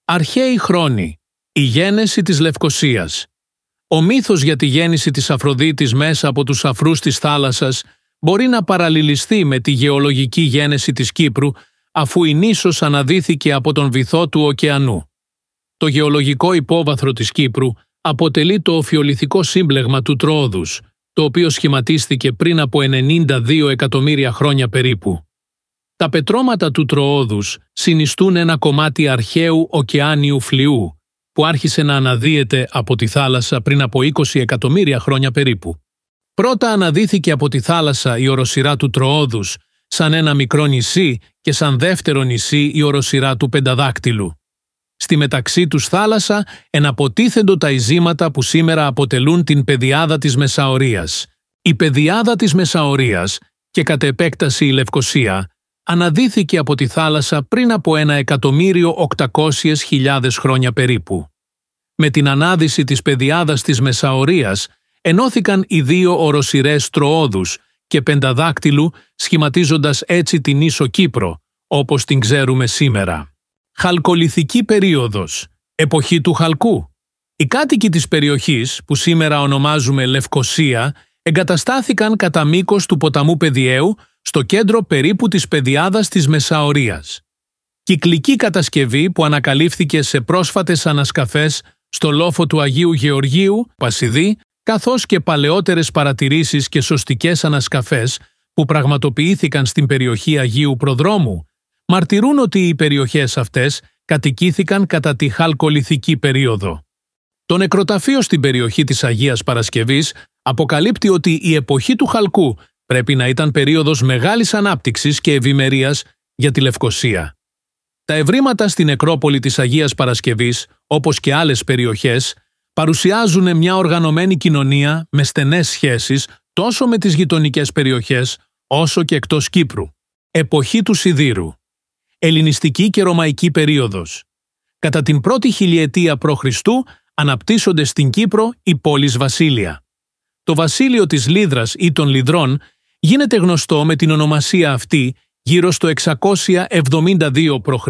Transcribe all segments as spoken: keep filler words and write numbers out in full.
Αρχαίοι χρόνοι. Η γένεση της Λευκωσίας. Ο μύθος για τη γέννηση της Αφροδίτης μέσα από τους αφρούς της θάλασσας μπορεί να παραλληλιστεί με τη γεωλογική γένεση της Κύπρου, αφού η νήσος αναδύθηκε από τον βυθό του ωκεανού. Το γεωλογικό υπόβαθρο της Κύπρου αποτελεί το οφιολιθικό σύμπλεγμα του Τροόδους, το οποίο σχηματίστηκε πριν από ενενήντα δύο εκατομμύρια χρόνια περίπου. Τα πετρώματα του Τροόδους συνιστούν ένα κομμάτι αρχαίου ωκεάνιου φλοιού, που άρχισε να αναδύεται από τη θάλασσα πριν από είκοσι εκατομμύρια χρόνια περίπου. Πρώτα αναδύθηκε από τη θάλασσα η οροσειρά του Τροόδους, σαν ένα μικρό νησί, και σαν δεύτερο νησί η οροσειρά του Πενταδάκτυλου. Στη μεταξύ τους θάλασσα εναποτίθεντο τα ειζήματα που σήμερα αποτελούν την πεδιάδα της Μεσαωρίας. Η πεδιάδα της Μεσαωρίας, και κατ' επέκταση η Λευκωσία, αναδύθηκε από τη θάλασσα πριν από ένα εκατομμύριο οκτακόσιες χιλιάδες χρόνια περίπου. Με την ανάδυση της πεδιάδας της Μεσαωρίας ενώθηκαν οι δύο οροσειρές Τροόδους και Πενταδάκτυλου, σχηματίζοντας έτσι την ίσο Κύπρο, όπως την ξέρουμε σήμερα. Χαλκολιθική περίοδος. Εποχή του χαλκού. Οι κάτοικοι της περιοχής, που σήμερα ονομάζουμε Λευκωσία, εγκαταστάθηκαν κατά μήκος του ποταμού Πεδιαίου, στο κέντρο περίπου της πεδιάδας της Μεσαωρίας. Κυκλική κατασκευή που ανακαλύφθηκε σε πρόσφατες ανασκαφές στο λόφο του Αγίου Γεωργίου, Πασιδί, καθώς και παλαιότερες παρατηρήσεις και σωστικές ανασκαφές που πραγματοποιήθηκαν στην περιοχή Αγίου Προδρόμου, μαρτυρούν ότι οι περιοχές αυτές κατοικήθηκαν κατά τη χαλκολιθική περίοδο. Το νεκροταφείο στην περιοχή της Αγίας Παρασκευής αποκαλύπτει ότι η εποχή του χαλκού πρέπει να ήταν περίοδος μεγάλης ανάπτυξης και ευημερίας για τη Λευκωσία. Τα ευρήματα στην νεκρόπολη της Αγίας Παρασκευής, όπως και άλλες περιοχές, παρουσιάζουν μια οργανωμένη κοινωνία με στενές σχέσεις τόσο με τις γειτονικές περιοχές όσο και εκτός Κύπρου. Εποχή του Σιδήρου. Ελληνιστική και ρωμαϊκή περίοδος. Κατά την πρώτη χιλιετία π.Χ. αναπτύσσονται στην Κύπρο οι πόλεις βασίλεια. Το βασίλειο της Λύδρας ή των Λυδρών γίνεται γνωστό με την ονομασία αυτή γύρω στο εξακόσια εβδομήντα δύο π.Χ.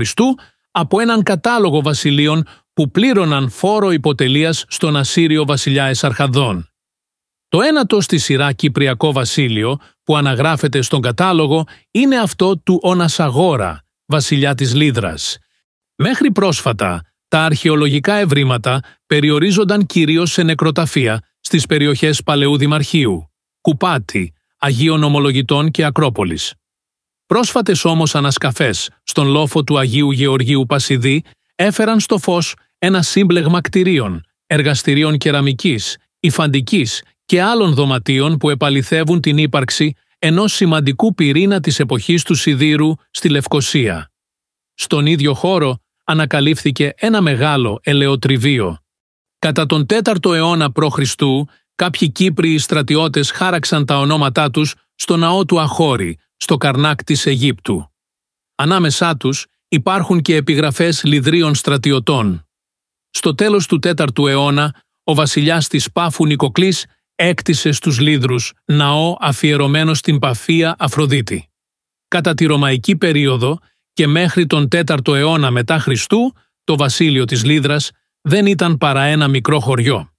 από έναν κατάλογο βασιλείων που πλήρωναν φόρο υποτελείας στον Ασσύριο βασιλιά Εσαρχαδδόν. Το ένατο στη σειρά Κυπριακό βασίλειο που αναγράφεται στον κατάλογο είναι αυτό του Ωνασαγόρα, βασιλιά της Λύδρας. Μέχρι πρόσφατα, τα αρχαιολογικά ευρήματα περιορίζονταν κυρίως σε νεκροταφεία στις περιοχές Παλαιού Δημαρχείου, Κουπάτη, Αγίων Ομολογητών και Ακρόπολης. Πρόσφατες όμως ανασκαφές στον λόφο του Αγίου Γεωργίου Πασιδί έφεραν στο φως ένα σύμπλεγμα κτηρίων, εργαστηρίων κεραμικής, υφαντικής και άλλων δωματίων που επαληθεύουν την ύπαρξη ενός σημαντικού πυρήνα της εποχής του Σιδήρου στη Λευκωσία. Στον ίδιο χώρο ανακαλύφθηκε ένα μεγάλο ελαιοτριβείο. Κατά τον τέταρτο αιώνα π.Χ. κάποιοι Κύπριοι στρατιώτες χάραξαν τα ονόματά τους στο ναό του Αχώρη, στο Καρνάκ της Αιγύπτου. Ανάμεσά τους υπάρχουν και επιγραφές Λυδρίων στρατιωτών. Στο τέλος του τέταρτου αιώνα, ο βασιλιάς της Πάφου Νικοκλής έκτισε στους Λύδρους ναό αφιερωμένο στην Παφία Αφροδίτη. Κατά τη ρωμαϊκή περίοδο και μέχρι τον τέταρτο αιώνα μετά Χριστού, το βασίλειο της Λύδρας δεν ήταν παρά ένα μικρό χωριό.